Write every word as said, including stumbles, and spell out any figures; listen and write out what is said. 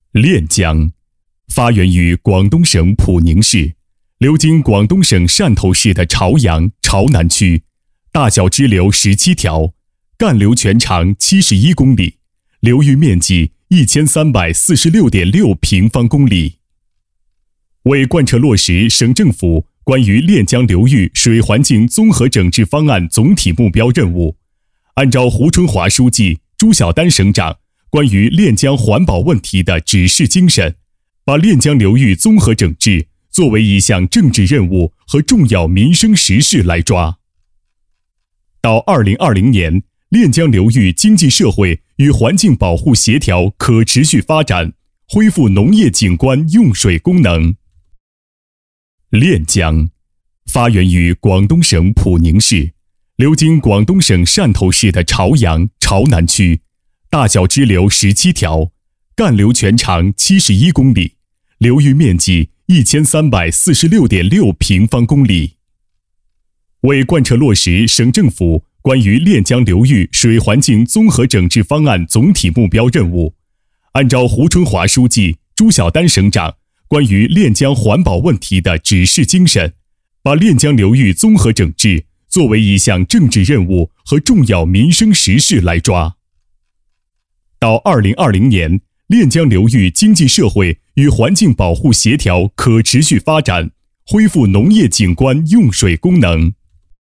练江发源于广东省普宁市，流经广东省汕头市的潮阳、潮南区，大小支流十七条，干流全长七十一公里，流域面积一千三百四十六点六平方公里。为贯彻落实省政府关于练江流域水环境综合整治方案总体目标任务，按照胡春华书记、朱晓丹省长关于练江环保问题的指示精神，把练江流域综合整治作为一项政治任务和重要民生实事来抓。到二零二零年，练江流域经济社会与环境保护协调可持续发展，恢复农业景观用水功能。练江发源于广东省普宁市，流经广东省汕头市的潮阳、潮南区，大小支流十七条，干流全长七十一公里，流域面积一千三百四十六点六平方公里。为贯彻落实省政府关于练江流域水环境综合整治方案总体目标任务，按照胡春华书记、朱晓丹省长关于练江环保问题的指示精神，把练江流域综合整治作为一项政治任务和重要民生实事来抓。到二零二零年，练江流域经济社会与环境保护协调可持续发展，恢复农业景观用水功能。